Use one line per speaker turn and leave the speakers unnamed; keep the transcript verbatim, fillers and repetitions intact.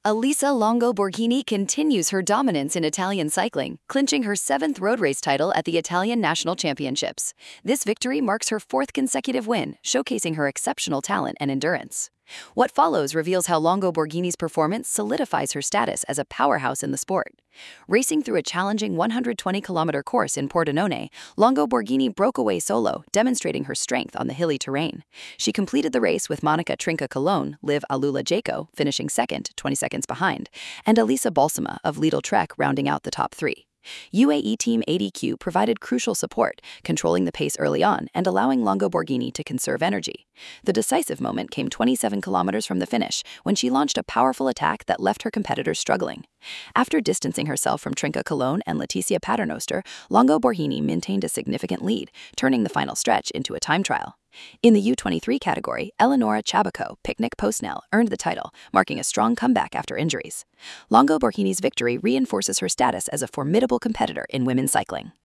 Elisa Longo Borghini continues her dominance in Italian cycling, clinching her seventh road race title at the Italian National Championships. This victory marks her fourth consecutive win, showcasing her exceptional talent and endurance. What follows reveals how Longo Borghini's performance solidifies her status as a powerhouse in the sport. Racing through a challenging one hundred twenty kilometer course in Pordenone, Longo Borghini broke away solo, demonstrating her strength on the hilly terrain. She completed the race with Monica Trinca-Colon, Liv Alula-Jaco finishing second, twenty seconds behind, and Elisa Balsama of Lidl Trek rounding out the top three. U A E Team A D Q provided crucial support, controlling the pace early on and allowing Longo Borghini to conserve energy. The decisive moment came twenty-seven kilometers from the finish, when she launched a powerful attack that left her competitors struggling. After distancing herself from Trinca-Colon and Leticia Paternoster, Longo Borghini maintained a significant lead, turning the final stretch into a time trial. In the U twenty-three category, Eleonora Chabaco Picnic Postnell earned the title, marking a strong comeback after injuries. Longo Borghini's victory reinforces her status as a formidable competitor in women's cycling.